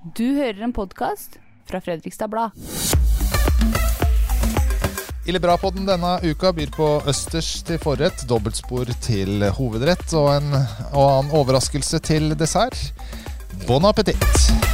Du hører en podcast fra Fredrikstad Blad. Ille Bra-podden denne uka byr på østers til forrett, dobbeltspor til hovedrett og en annen overraskelse til dessert. Bon appétit!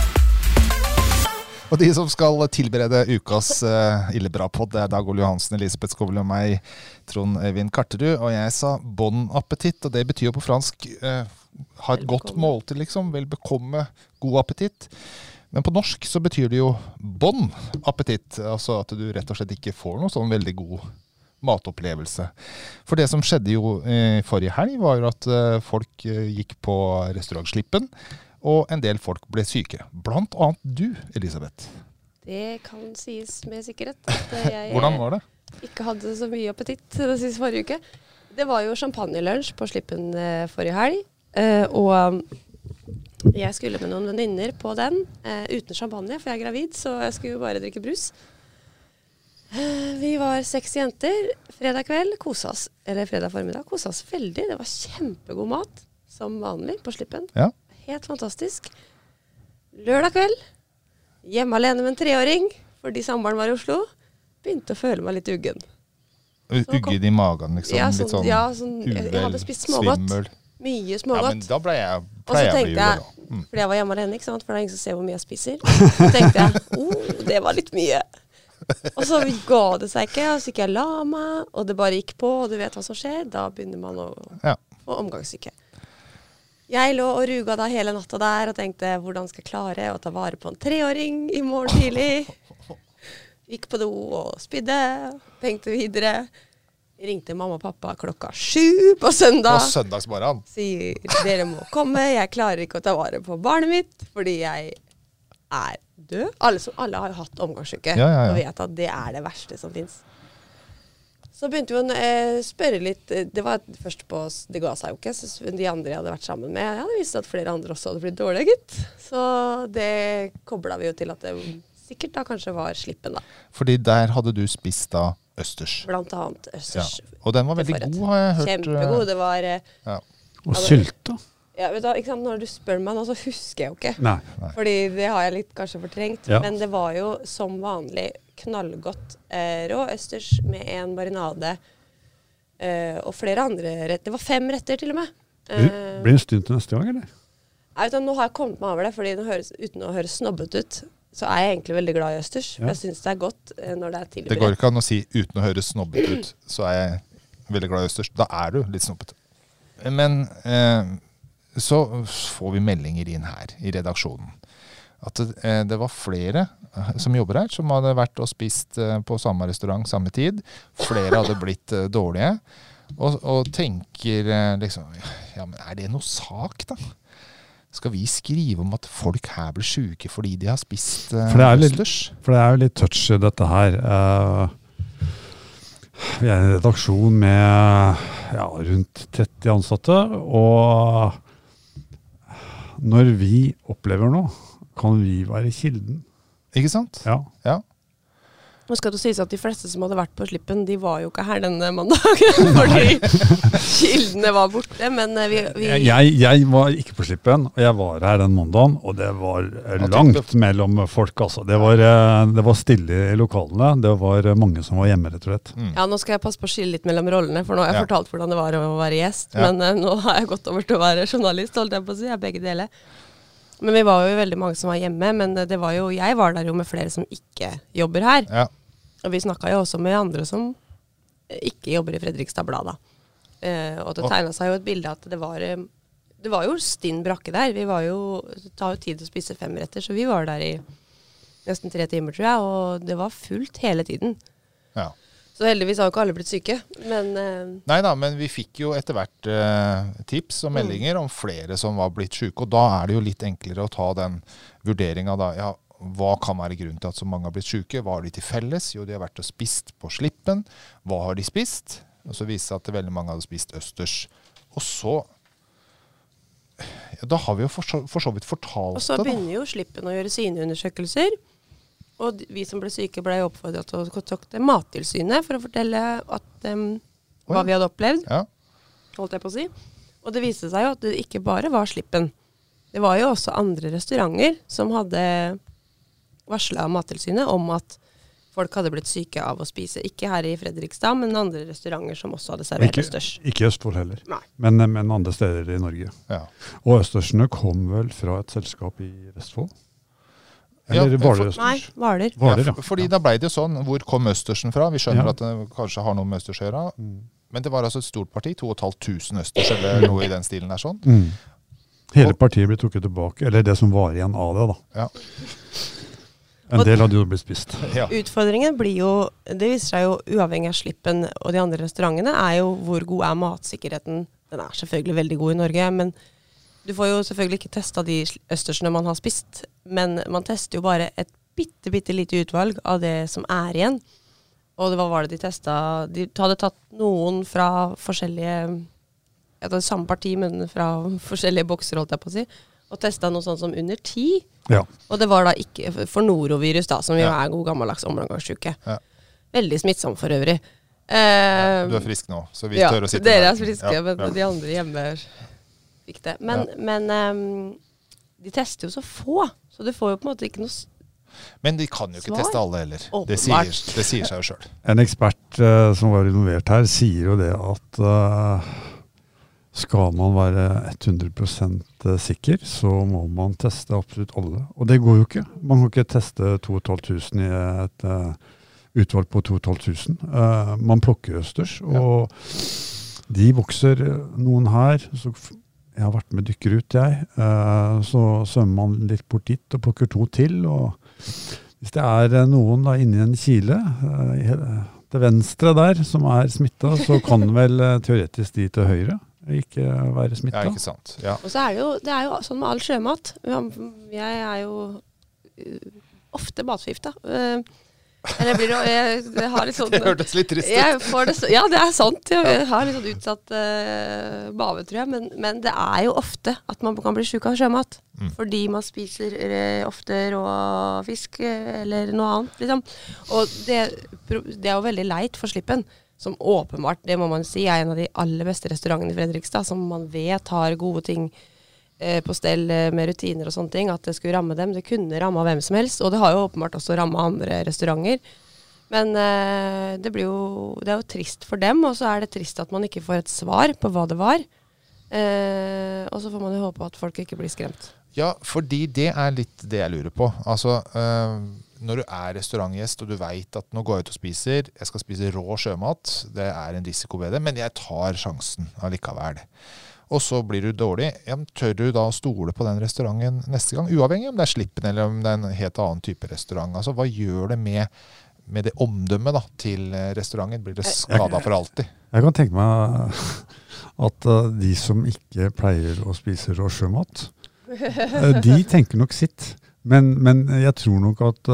Og de som skal tilberede ukas Ille Bra-podd, det Dag Ole Johansen, Elisabeth Skovle og meg, Trond Øyvind Karterud. Og jeg sa bon appétit, og det betyr jo på fransk ha et godt måltid, liksom. Vel bekomme, god appetitt. Men på norsk så betyr det jo bon appetitt, altså at du rett og slett ikke får noe sånn veldig god matopplevelse. For det som skjedde jo forrige helg var jo at folk gikk på restaurantslippen, og en del folk ble syke. Blant annet du, Elisabeth. Det kan sies med sikkerhet at jeg Hvordan var det? Ikke hadde så mye appetitt det siste forrige uke. Det var jo champagnelunsj på slippen forrige helg, og jeg skulle med noen venninner på den, uten champagne, for jeg gravid, så jeg skulle jo bare drikke brus. Vi var 6 jenter, fredag kveld, fredag formiddag, kosa oss veldig. Det var kjempegod mat, som vanlig, på slippen. Ja. Helt fantastisk. Lørdag kveld, hjemme alene med en 3-åring, fordi samboeren var i Oslo, begynte å føle meg litt uggen. Uggen i magen, liksom? Ja, litt sånn jeg hadde spist smågodt. svimmel. Mye smågodt. Ja, men da ble jeg Og så tenkte jeg, fordi jeg var hjemme alene, ikke sant? For det ingen som ser hvor mye jeg spiser. Så tenkte jeg, det var litt mye. Og så ga det seg ikke, og så gikk jeg la meg, og det bare gikk på, og du vet hva som skjer. Da begynner man å få omgangssyke. Jeg lå og ruga da hele natta der, og tenkte, hvordan skal jeg klare å ta vare på en 3-åring i morgen tidlig? Gikk på do og spydde, tenkte videre. Ringte mamma og pappa klokka 7 på søndag. På søndagsmorgen. Sier, dere må komme, jeg klarer ikke å ta vare på barnet mitt, fordi jeg er død. Alle har jo hatt omgangssyke, og vet at det er det verste som finnes. Så begynte hun å spørre litt, det var først på, det ga seg jo ikke, så de andre jeg hadde vært sammen med, jeg hadde visst at flere andre også hadde blitt dårlige, gitt. Så det koblet vi jo til at det sikkert da kanskje var slippen da. Fordi der hadde du spist da østers. Blant annet østers. Ja. Og den var veldig god, har jeg hørt. Kjempegod, det var... Og sylte. Ja, vet du, ikke sant? Når du spør meg nå, så husker jeg jo ikke. Nei. Fordi det har jeg litt kanskje fortrengt. Ja. Men det var jo som vanlig knallgodt rå østers med en marinade og flere andre retter. Det var 5 retter til og med. Blir det en stund til neste gang, eller? Jeg vet, nå har jeg kommet meg over det, fordi uten å høre snobbet ut, så er jeg egentlig veldig glad i østers. For jeg synes det er godt når det er tilberedt. Det går ikke an å si uten å høre snobbet ut, så er jeg veldig glad i østers. Da er du litt snobbet. Men så får vi meldinger inn her i redaksjonen. At det var flere som jobber her, som hadde vært og spist på samme restaurant samme tid. Flere hadde blitt dårlige. Og tenker liksom, ja, men er det noe sak da? Skal vi skrive om at folk her blir syke fordi de har spist østers? For det er jo litt touchy dette her. Vi er en redaksjon med rundt 30 ansatte, og når vi opplever noe, kan vi være kilden. Ikke sant? Ja. Nå skal det sies at de fleste som hadde vært på slippen, de var jo ikke her denne mandagen, fordi kildene var borte, men Jeg var ikke på slippen, og jeg var her den mandagen, og det var langt mellom folk, altså. Det var stille i lokalene, det var mange som var hjemme, rett og slett. Ja, nå skal jeg passe på å skille litt mellom rollene, for nå har jeg fortalt hvordan det var å være gjest, men nå har jeg gått over til å være journalist, holdt jeg på å si, jeg er begge deler. Men vi var jo veldig mange som var hjemme, men jeg var der jo med flere som ikke jobber her. Ja. Og vi snakket jo også med andre som ikke jobber i Fredrikstad Blad da. Og det tegnet seg jo et bilde at det var jo stinn brakke der. Det tar jo tid å spise 5 retter, så vi var der i nesten 3 timer, tror jeg, og det var fullt hele tiden. Ja. Så heldigvis har jo ikke alle blitt syke, men... Neida, men vi fikk jo etter hvert tips og meldinger om flere som var blitt syke, og da er det jo litt enklere å ta den vurderingen da. Ja, hva kan være grunnen til at så mange har blitt syke? Hva har de til felles? Jo, de har vært og spist på slippen. Hva har de spist? Og så viste det seg at veldig mange hadde spist østers. Og så... Ja, da har vi jo for så vidt fortalt det da. Og så begynner jo slippen å gjøre sine undersøkelser. Og vi som ble syke ble oppfordret til å kontakte Mattilsynet for å fortelle hva vi hadde opplevd, holdt jeg på å si. Og det viste seg jo at det ikke bare var slippen. det var jo også andre restauranter som hadde varslet Mattilsynet om at folk hadde blitt syke av å spise. Ikke her i Fredrikstad, men andre restauranter som også hadde servert østers. Ikke i Østfold heller, Nei. men andre steder i Norge. Ja. Og østersene kom vel fra et selskap i Vestfold? Eller Hvaler Østers? Nei, Hvaler. Ja, fordi da ble det jo sånn, hvor kom østersen fra? Vi skjønner at det kanskje har noe med østers å gjøre. Men det var altså et stort parti, 2500 østers, eller noe i den stilen der sånn. Hele partiet ble trukket tilbake, eller det som var igjen av det da. Ja. En del hadde jo blitt spist. Ja. Utfordringen blir jo, det viser seg jo uavhengig av Slippen og de andre restaurantene, er jo hvor god er matsikkerheten. Den er selvfølgelig veldig god i Norge, men du får jo selvfølgelig ikke testet de østersene man har spist, men man tester jo bare et bitte lite utvalg av det som er igjen. Og hva var det de testet? De hadde tatt noen fra forskjellige, det samme parti, men fra forskjellige bokser, holdt jeg på å si, og testet noe sånt som under 10. Ja. Og det var da ikke for norovirus da, som jo er god gammeldags omgangssyke. Ja. Veldig smittsom for øvrig. Du er frisk nå, så vi tør å sitte der. Dere er friske, men de andre hjemme fikk det. Men de tester jo så få, så du får jo på en måte ikke noe Men de kan jo ikke teste alle heller. Det sier seg jo selv. En ekspert som var involvert her sier jo det at skal man være 100% sikker, så må man teste absolutt alle. Og det går jo ikke. Man kan ikke teste 2500 i et utvalg på 2500. Man plukker østers, og de vokser noen her. Så jeg har vært med dykker ut, så svømmer man litt bort dit og plukker 2 til. Og hvis det er noen da inni en kile til venstre der som er smittet, så kan vel teoretisk de til høyre ikke være smittet. Ja, ikke sant. Ja. Og så det er jo sånn med all sjømat. Jeg er jo ofte matforgifta. Jeg har litt sånn... Det hørtes litt trist ut. Ja, det er sant. Jeg har litt sånn utsatt bave, tror jeg. Men det er jo ofte at man kan bli syk av sjømat. Fordi man spiser ofte rå fisk eller noe annet. Liksom. Og det er jo veldig leit for Slippen. Som åpenbart, det må man si, er en av de aller beste restaurantene i Fredrikstad, som man vet har gode ting på stell med rutiner og sånne ting, at det skulle ramme dem. Det kunne ramme hvem som helst, og det har jo åpenbart også rammet andre restauranter. Men det er jo trist for dem, og så er det trist at man ikke får et svar på hva det var. Og så får man jo håpe at folk ikke blir skremt. Ja, fordi det er litt det jeg lurer på. Altså... når du er restaurantgjest, og du vet at nå går jeg ut og spiser, jeg skal spise rå sjømat, det er en risiko ved det, men jeg tar sjansen allikevel. Og så blir du dårlig. Tør du da å stole på den restauranten neste gang, uavhengig om det er Slippen eller om det er en helt annen type restaurant? Altså, hva gjør det med det omdømmet da, til restauranten? Blir det skadet for alltid? Jeg kan tenke meg at de som ikke pleier å spise rå sjømat, de tenker nok sitt. Men jeg tror nok at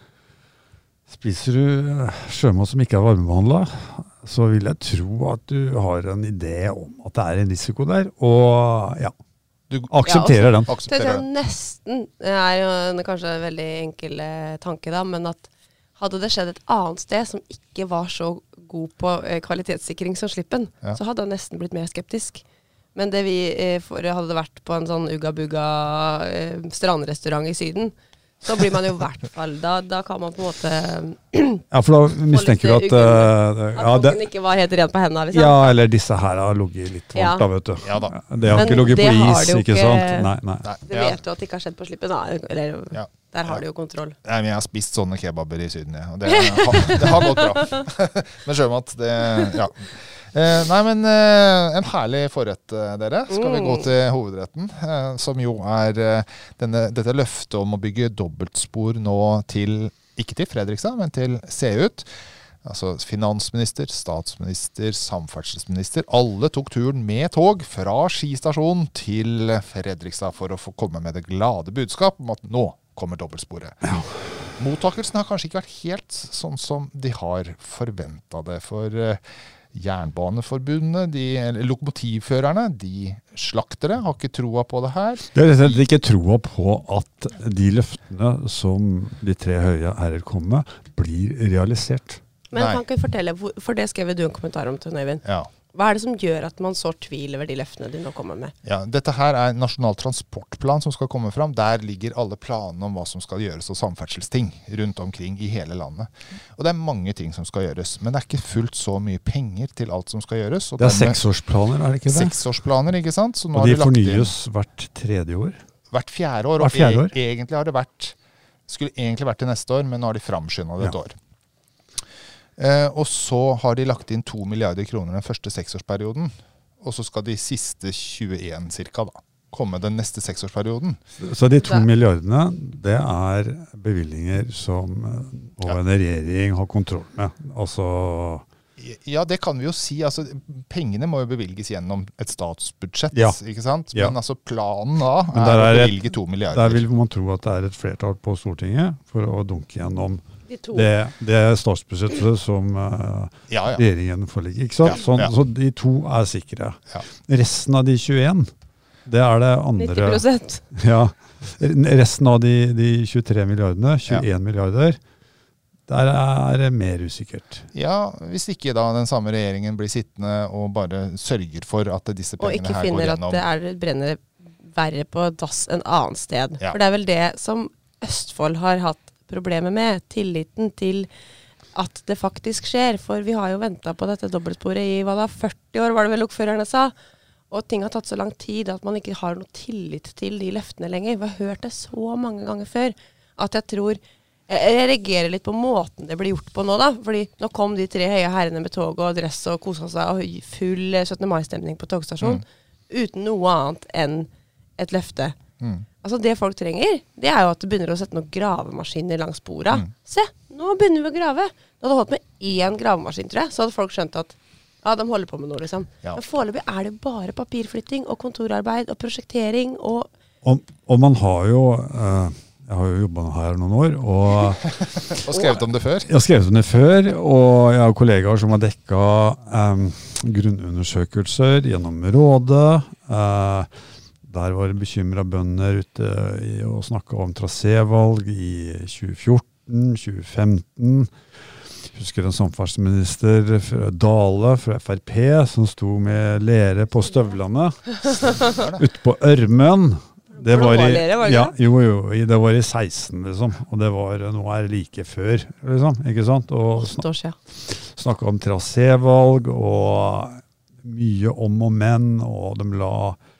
spiser du sjømat som ikke er varmebehandlet, så vil jeg tro at du har en idé om at det er en risiko der, og ja, du aksepterer den. Det tror jeg nesten, det er jo kanskje en veldig enkel tanke da, men at hadde det skjedd et annet sted som ikke var så god på kvalitetssikring som Slippen, så hadde jeg nesten blitt mer skeptisk. Men det hadde det vært på en sånn Uga-Buga strandrestaurant i Syden, så blir man jo i hvert fall, da kan man på en måte... Ja, for da mistenker du at kokken ikke var helt ren på hendene, liksom. Ja, eller disse her har ligget litt varmt, da, vet du. Ja, da. Det har ikke ligget på is, ikke sant? Nei. Det vet du at det ikke har skjedd på Slippen, eller... Der har de jo kontroll. Nei, men jeg har spist sånne kebaber i Syden, og det har gått bra. Med sjømat, ja. Nei, men en herlig forrett, dere. Skal vi gå til hovedretten, som jo er dette løftet om å bygge dobbeltspor nå ikke til Fredrikstad, men til Seut. Altså finansminister, statsminister, samferdselsminister, alle tok turen med tog fra Skistasjon til Fredrikstad for å få komme med det glade budskap om at nå kommer dobbeltsporet. Ja. Mottakelsen har kanskje ikke vært helt sånn som de har forventet det, for Jernbaneforbundet, lokomotivførerne, de slakter det, har ikke troa på det her. Det er rett og slett ikke troa på at de løftene som de 3 høye herrer kommer med, blir realisert. Men kan ikke fortelle, for det skrev du en kommentar om til Øyvind. Ja. Hva det som gjør at man sår tvil over de løftene de nå kommer med? Ja, dette her Nasjonal transportplan som skal komme fram. Der ligger alle planene om hva som skal gjøres og samferdselsting rundt omkring i hele landet. Og det mange ting som skal gjøres, men det ikke fullt så mye penger til alt som skal gjøres. Og det 6-årsplaner, det ikke det? 6-årsplaner, ikke sant? Så nå og de har fornyes hvert 3. år? Hvert 4. år. Hvert 4. år? Egentlig har det skulle egentlig vært til neste år, men nå har de framskyndet det et år. Og så har de lagt inn 2 milliarder kroner den første 6-årsperioden, og så skal de siste 21 cirka da komme den neste 6-årsperioden. Så de 2 milliardene, det bevilgninger som en regjering har kontroll med? Altså... Ja, det kan vi jo si. Altså, pengene må jo bevilges gjennom et statsbudsjett, ikke sant? Men altså planen da å bevilge 2 milliarder. Der vil man tro at det et flertall på Stortinget for å dunke gjennom det statsbudsjettet som regjeringen foreligger. Ikke sant? Så de 2 sikre. Ja. Resten av de 21, det det andre. 90%. Ja. Resten av de 23 milliardene, 21 milliarder, der det mer usikkert. Ja, hvis ikke da den samme regjeringen blir sittende og bare sørger for at disse pengene her går gjennom. Og ikke finner at det brenner verre på dass en annen sted. Ja. For det vel det som Østfold har hatt problemet med, tilliten til at det faktisk skjer. For vi har jo ventet på dette dobbeltsporet i 40 år, var det vel lokførerne sa. Og ting har tatt så lang tid at man ikke har noe tillit til de løftene lenger. Vi har hørt det så mange ganger før at jeg reagerer litt på måten det blir gjort på nå da. Fordi nå kom de 3 høye herrene med tog og dress og koset seg og full 17. mai-stemning på togstasjonen uten noe annet enn et løfte. Altså det folk trenger, det jo at det begynner å sette noen gravemaskiner langs bordet. Se, nå begynner vi å grave. Da hadde holdt med 1 gravemaskin, tror jeg, så hadde folk skjønt at de holder på med noe, liksom. Ja. Men foreløpig det bare papirflytting og kontorarbeid og prosjektering og man har jo... Jeg har jo jobbet her noen år, og skrevet om det før. Jeg har skrevet om det før, og jeg har kollegaer som har dekket grunnundersøkelser gjennom rådet. Der var det bekymret bønder ute og snakket om trasévalg i 2014, 2015. Jeg husker en samferdselsminister Dale fra FRP som sto med lere på støvlene ute på Ørmen. Det var det var i 16 liksom, og det var noe like før liksom, ikke sant? Og snakket om trasévalg og mye om og men, og de la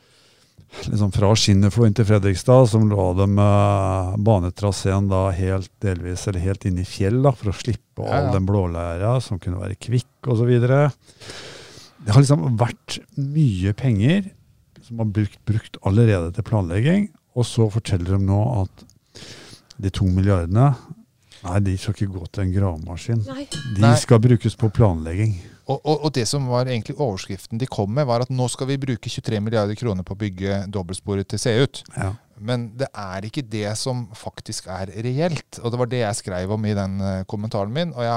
liksom fra Skinneflo inn til Fredrikstad, som la de banetraseen da delvis eller helt inn i fjell da, for å slippe all den blålæra som kunne være kvikk og så videre. Det har liksom vært mye penger som har brukt allerede til planlegging, og så forteller de nå at de 2 milliardene, de skal ikke gå til en gravemaskin. De skal brukes på planlegging. Og det som var egentlig overskriften de kom med, var at nå skal vi bruke 23 milliarder kroner på å bygge dobbeltsporet til Seut. Ja. Men det ikke det som faktisk reelt. Og det var det jeg skrev om i den kommentaren min, og jeg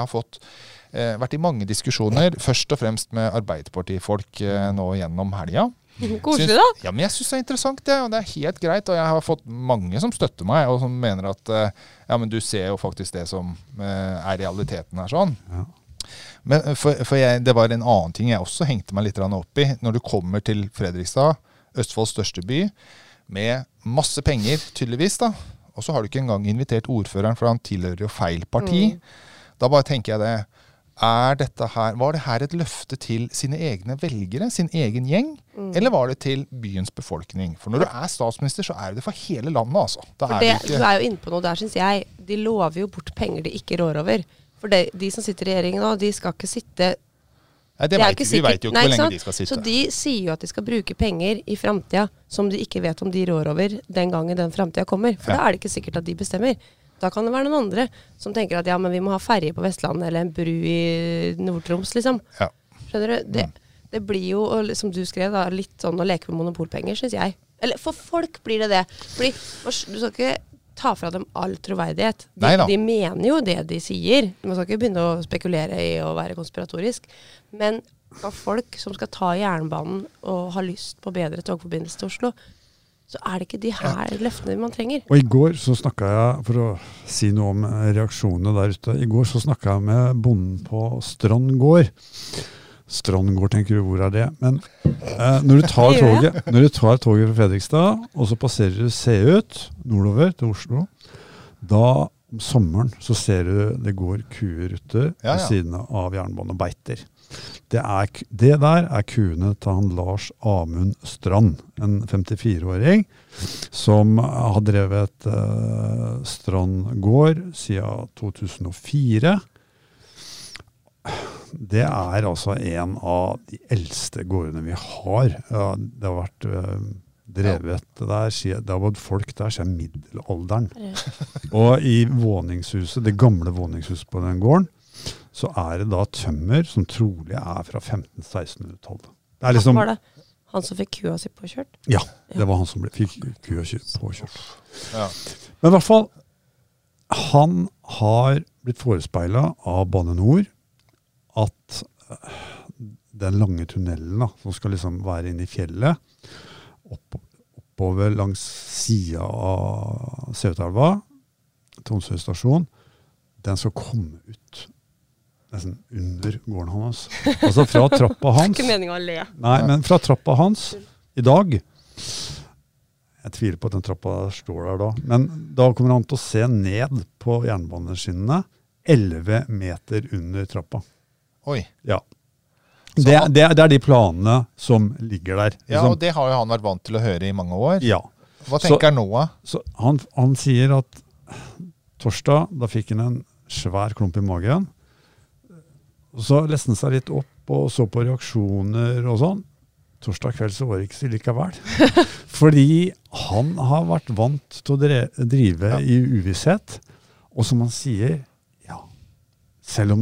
har vært i mange diskusjoner, først og fremst med Arbeiderpartifolk nå gjennom helga. Koselig da? Ja, men jeg synes det interessant det, og det helt greit, og jeg har fått mange som støtter meg, og som mener at ja, men du ser jo faktisk det som realiteten her sånn. Ja. Men det var en annen ting jeg også hengte meg litt opp i, når du kommer til Fredrikstad, Østfolds største by, med masse penger tydeligvis da, og så har du ikke engang invitert ordføreren, for han tilhører jo feil parti. Da bare tenker jeg det, var det her et løfte til sine egne velgere, sin egen gjeng, eller var det til byens befolkning? For når du statsminister, så det for hele landet, altså. Du jo inne på noe der, synes jeg. De lover jo bort penger de ikke rår over. For de som sitter i regjeringen nå, de skal ikke sitte... Nei, vi vet jo ikke hvor lenge de skal sitte. Så de sier jo at de skal bruke penger i fremtiden, som de ikke vet om de rår over den gangen den fremtiden kommer. For da det ikke sikkert at de bestemmer. Da kan det være noen andre som tenker at ja, men vi må ha ferje på Vestlandet eller en bru i Nord-Troms, liksom. Ja. Skjønner du? Det blir jo, som du skrev, da, litt sånn å leke med monopolpenger, synes jeg. Eller for folk blir det. Fordi du skal ikke ta fra dem all troverdighet. De mener jo det de sier. Man skal ikke begynne å spekulere i å være konspiratorisk. Men for folk som skal ta jernbanen og ha lyst på bedre togforbindelse til Oslo, så det ikke de her løftene man trenger. Og i går så snakket jeg, for å si noe om reaksjonene der ute, i går så snakket jeg med bonden på Strand gård, Strand gård, tenker du, hvor det? Men når du tar toget fra Fredrikstad, og så passerer du Seut nordover til Oslo, da om sommeren så ser du det går kuer ute ved siden av jernbanebeiter. Det der kuene til han Lars Amund Strand, en 54-åring, som har drevet Strand gård siden 2004. Det altså en av de eldste gårdene vi har. Det har vært drevet der, det har vært folk der siden middelalderen. Og i våningshuset, det gamle våningshuset på den gården, så det da tømmer som trolig fra 15-1600-tallet. Det liksom... Var det han som fikk kua si påkjørt? Ja, det var han som fikk kua si påkjørt. Ja. Men i hvert fall, han har blitt forespeilet av Bane Nor at den lange tunnelen da, som skal liksom være inne i fjellet, oppover langs siden av Seutelva, Tonsøy stasjon, den skal komme ut nesten under gården hans. Altså fra trappa hans. Ikke meningen å le. Nei, men fra trappa hans i dag, jeg tviler på at den trappa står der da, men da kommer han til å se ned på jernbaneskinnene 11 meter under trappa. Oi. Ja. Det de planene som ligger der. Ja, og det har jo han vært vant til å høre i mange år. Ja. Hva tenker han nå? Så han sier at torsdag, da fikk han en svær klump i magen. Så leste han seg litt opp og så på reaksjoner og sånn. Torsdag kveld så var det ikke så likevel. Fordi han har vært vant til å drive i uvisshet. Og som han sier, ja, selv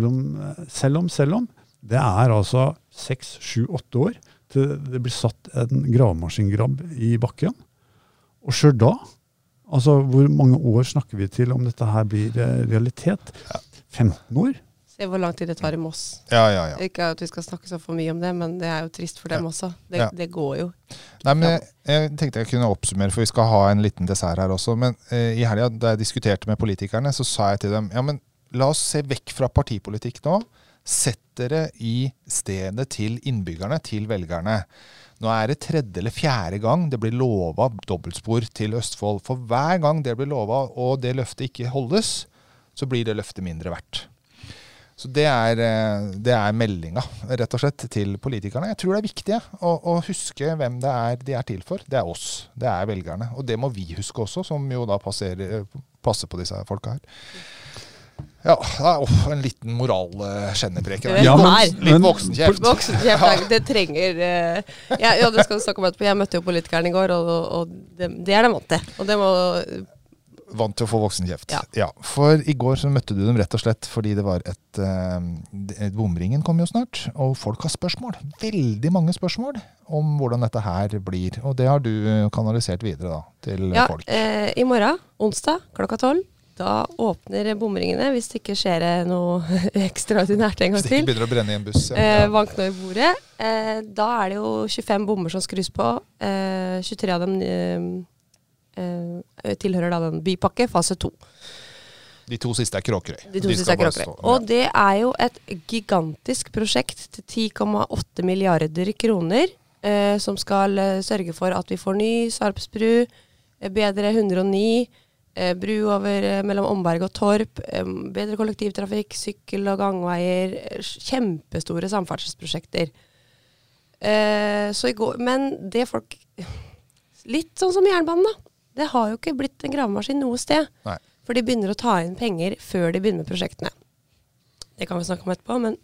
om, det altså 6, 7, 8 år til det blir satt en gravemaskingrabb i bakken. Og selv da, altså hvor mange år snakker vi til om dette her blir realitet? 15 år? Se hvor lang tid det tar i Moss. Ja. Ikke at vi skal snakke så for mye om det, men det jo trist for dem også. Det går jo. Nei, men jeg tenkte jeg kunne oppsummere, for vi skal ha en liten dessert her også. Men i helgen, da jeg diskuterte med politikerne, så sa jeg til dem, ja, men la oss se vekk fra partipolitikk nå. Sett dere i stedet til innbyggerne, til velgerne. Nå det 3. eller 4. gang det blir lovet dobbeltspor til Østfold. For hver gang det blir lovet, og det løftet ikke holdes, så blir det løftet mindre verdt. Så det meldinga, rett og slett, til politikerne. Jeg tror det viktig å huske hvem de til for. Det oss, det velgerne. Og det må vi huske også, som jo da passer på disse folka her. Ja, en liten moralkjennepreken. Ja, litt voksenkjeft. Voksenkjeft, det trenger... Ja, det skal du snakke om etterpå. Jeg møtte jo politikeren i går, og det de vant til. Og det må... Vant til å få voksenkjeft. Ja, for i går så møtte du dem rett og slett fordi det var bomringen kom jo snart, og folk har spørsmål. Veldig mange spørsmål om hvordan dette her blir. Og det har du kanalisert videre da, til folk. Ja, i morgen, onsdag, klokka 12, da åpner bomringene, hvis det ikke skjer noe ekstraordinært en gang til. Hvis det ikke begynner å brenne i en buss. Vank nå i bordet. Da det jo 25 bomber som skrus på. 23 av dem tilhører da den bypakke, fase 2. De 2 siste Kråkerøy. Og det jo et gigantisk prosjekt til 10,8 milliarder kroner, som skal sørge for at vi får ny Sarpsbru, bedre 109, bru over mellom Omberg og Torp, bedre kollektivtrafikk, sykkel- og gangveier, kjempestore samferdselsprosjekter. Så i går, men det folk, litt sånn som jernbanen da, det har jo ikke blitt en gravemaskin noe sted. Nei. For de begynner å ta inn penger før de begynner med prosjektene. Det kan vi snakke om etterpå, men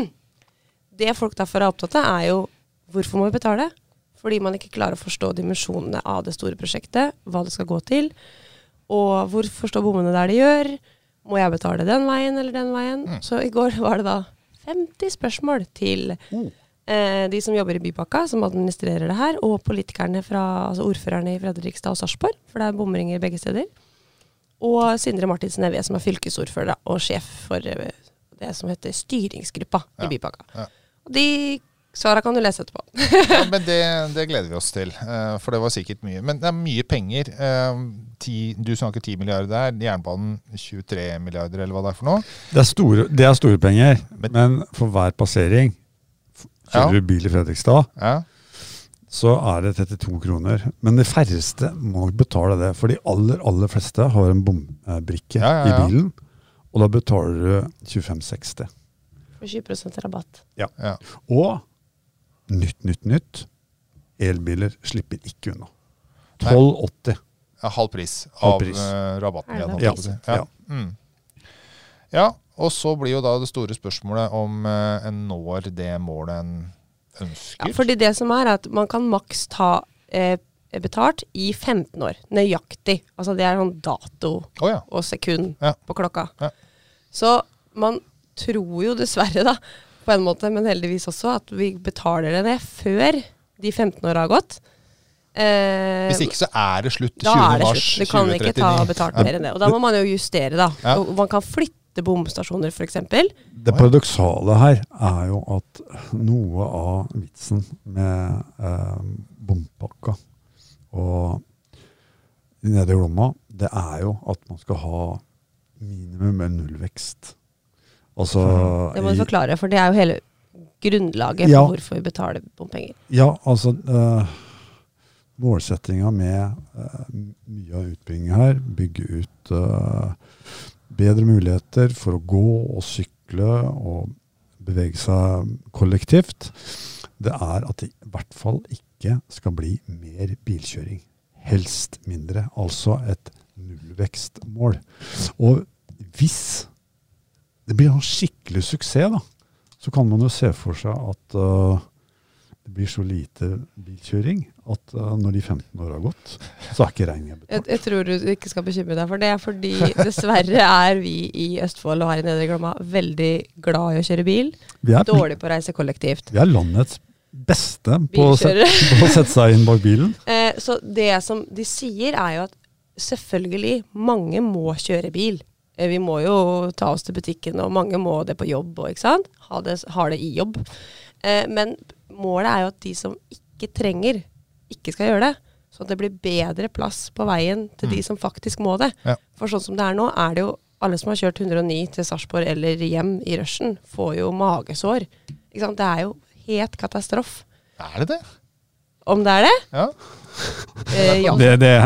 det folk derfor opptatt av jo, hvorfor må vi betale? Fordi man ikke klarer å forstå dimensjonene av det store prosjektet, hva det skal gå til, og hvorfor står bommene der de gjør? Må jeg betale den veien eller den veien? Så i går var det da 50 spørsmål til de som jobber i bypakka, som administrerer det her, og politikerne altså ordførerne i Fredrikstad og Sarpsborg, for det bomringer begge steder. Og Sindre Martinsen Evje, som fylkesordfører og sjef for det som heter styringsgruppa i bypakka. Ja. Og de svarene kan du lese etterpå. Ja, men det gleder vi oss til, for det var sikkert mye. Men det mye penger. Du snakker 10 milliarder der, jernbanen 23 milliarder, eller hva det for noe? Det store penger, men for hver passering Kjører du bil i Fredrikstad, Ja. så det 32 kroner. Men de færreste må nok betale det, for de aller fleste har en bombrikke Ja. i bilen, og da betaler du 25,60. For 20% rabatt. Ja. Og nytt. Elbiler slipper ikke unna. 12,80. Ja, halv pris Halv av pris. rabatten. Er det igjen, det? holdt jeg på å si. Ja. Ja, og så blir jo da det store spørsmålet om en når det målet en ønsker. Ja, fordi det som at man kan maks ta betalt i 15 år, nøyaktig. Altså det sånn dato Ja. og sekund Ja. på klokka. Ja. Så man tror jo dessverre da, på en måte, men heldigvis også, at vi betaler det ned før de 15 år har gått. Hvis ikke så det slutt 20. Da det mars slutt. Du kan ikke ta betalt mer enn det. Og da må man jo justere da. Ja. Og man kan flytte bomstasjoner for eksempel. Det paradoksale her jo at noe av vitsen med bompakka og nede i Glomma, det jo at man skal ha minimum en nullvekst. Altså, Det må du forklare, for det jo hele grunnlaget Ja. for hvorfor vi betaler bompenger. Ja, altså målsettinga med mye av utbyggingen her, bygge ut bedre muligheter for å gå og sykle og bevege seg kollektivt, det at det i hvert fall ikke skal bli mer bilkjøring. Helst mindre, altså et nullvekstmål. Og hvis det blir en skikkelig suksess da, så kan man jo se for seg at det blir så lite bilkjøring at når de 15 år har gått, så ikke regningen betalt. Jeg tror du ikke skal bekymre deg for det, fordi dessverre vi i Østfold og her i Nedre Glomma veldig glad i å kjøre bil, dårlig på å reise kollektivt. Vi landets beste på å sette seg inn bak bilen. Så det som de sier jo at selvfølgelig mange må kjøre bil. Vi må jo ta oss til butikken, og mange må det på jobb, og, ikke sant? Har det i jobb. Men målet jo at de som ikke trenger, ikke skal gjøre det. Så at det blir bedre plass på veien til de som faktisk må det. Ja. For sånn som det nå, det jo alle som har kjørt 109 til Sarpsborg eller hjem i rushen, får jo magesår. Ikke sant? Det jo helt katastrof. Det det? Om det det? Ja. Ja.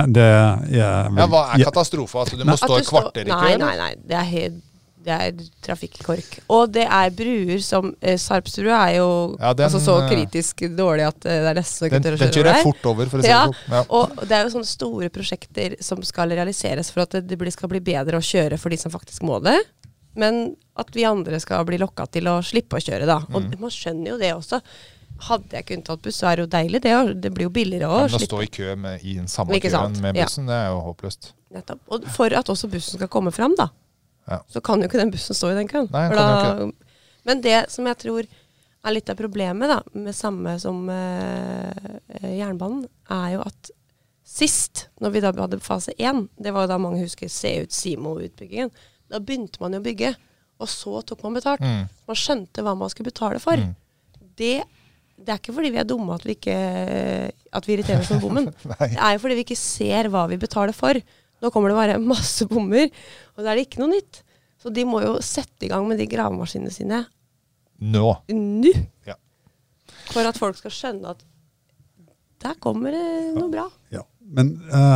Hva katastrofe? At du må stå et kvarter i kø? Nei. Det trafikkork. Og det bruer som Sarpsbrua jo altså så kritisk dårlig at det nesten ikke tør å kjøre den kjører jeg fort over, for å si det sånn. Ja. Og det jo sånne store prosjekter som skal realiseres for at det skal bli bedre å kjøre for de som faktisk må det. Men at vi andre skal bli lokket til å slippe å kjøre da. Og man skjønner jo det også. Hadde jeg ikke unntatt buss, så det jo deilig det, og det blir jo billigere å slippe. Men å stå i kø i den samme køen med bussen, det jo håpløst. Nettopp. Og for at også bussen skal komme frem da, så kan jo ikke den bussen stå i den køen. Nei, kan jo ikke. Men det som jeg tror litt av problemet da, med samme som jernbanen, jo at sist, når vi da hadde fase 1, det var jo da mange husker Se-ut-Simo-utbyggingen, da begynte man jo å bygge, og så tok man betalt. Man skjønte hva man skulle betale for. Det ikke fordi vi dumme at vi irriterer oss med bommen. Det jo fordi vi ikke ser hva vi betaler for. Nå kommer det bare masse bommer, og da det ikke noe nytt. Så de må jo sette i gang med de gravemaskinene sine nå. Ja. For at folk skal skjønne at der kommer det noe bra. Ja, men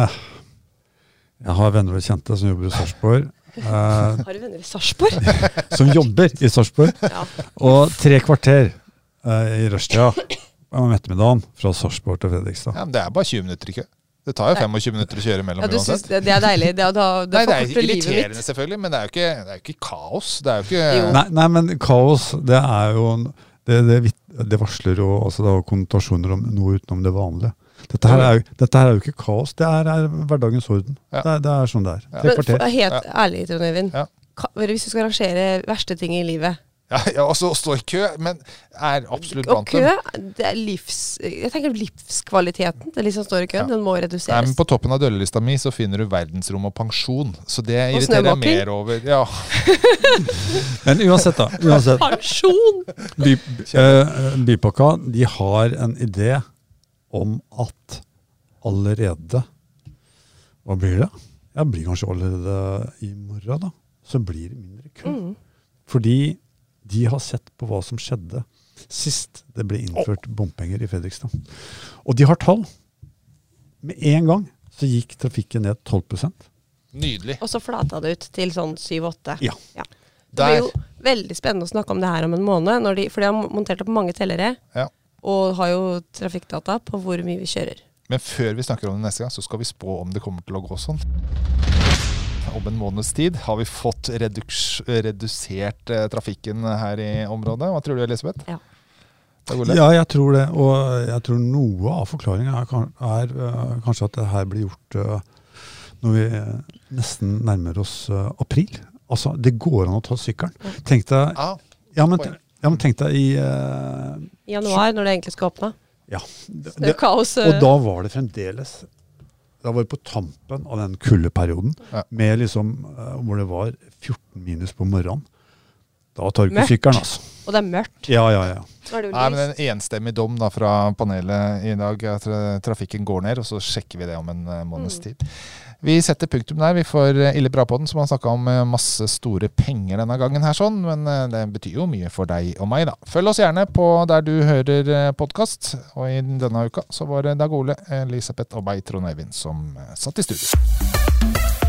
jeg har venner og kjente som jobber i Sarpsborg. Har du venner i Sarpsborg? Som jobber i Sarpsborg. Ja. Og 3 kvarter i rushtida om ettermiddagen fra Sarpsborg til Fredrikstad. Ja, men det bare 20 minutter i kø. Det tar jo 25 minutter å kjøre mellom. Ja, du synes det deilig? Det Nei, det irriterende selvfølgelig, men det jo ikke kaos. Det jo ikke... Nei, men kaos, det jo... Det varsler jo altså det konnotasjoner om noe utenom det vanlige. Dette her jo ikke kaos, det hverdagens orden. Ja. Det sånn det 3 kvarter. Men helt ærlig, Trond Øyvind, hvis du skal arrangere verste ting i livet, Ja, altså å stå i kø, men absolutt og blant dem. Og kø, det jeg tenker livskvaliteten til de som står i køen, den må reduseres. Nei, men på toppen av døllelista mi så finner du verdensrom og pensjon, så det irriterer jeg mer over. Ja. Men uansett da. Pensjon! Bypakka, de har en idé om at allerede, hva blir det? Ja, blir kanskje allerede i morgen da, så blir det mindre kø. Fordi de har sett på hva som skjedde Sist det ble innført bompenger i Fredrikstad. Og de har tall. Med en gang så gikk trafikken ned 12%. Nydelig. Og så flata det ut til sånn 7-8. Ja. Det blir jo veldig spennende å snakke om det her om en måned, for de har montert opp mange tellere, og har jo trafikkdata på hvor mye vi kjører. Men før vi snakker om det neste gang, så skal vi spå om det kommer til å gå sånn. Om en måneds tid har vi fått redusert trafikken her i området. Hva tror du, Elisabeth? Ja. Ja, jeg tror det. Og jeg tror noe av forklaringen er kanskje at det her blir gjort når vi nesten nærmer oss april. Altså, det går an å ta sykkelen. Tenk deg, tenk deg i januar, når det egentlig skal åpne. Ja. Det er kaos. Og da var det fremdeles på tampen av den kuldeperioden, med liksom, hvor det var 14 minus på morgenen. Da tar du ikke sykkelen, altså. Og det er mørkt. Ja. Nei, men en enstemmig dom da, fra panelet i dag, at trafikken går ned, og så sjekker vi det om en måneds tid. Vi setter punktum der. Vi får Ille bra på den, som har snakket om masse store penger denne gangen her, sånn, men det betyr jo mye for deg og meg da. Følg oss gjerne på der du hører podcast, og i denne uka så var det Dag Ole, Elisabeth og meg, Trond Eivind, som satt i studio.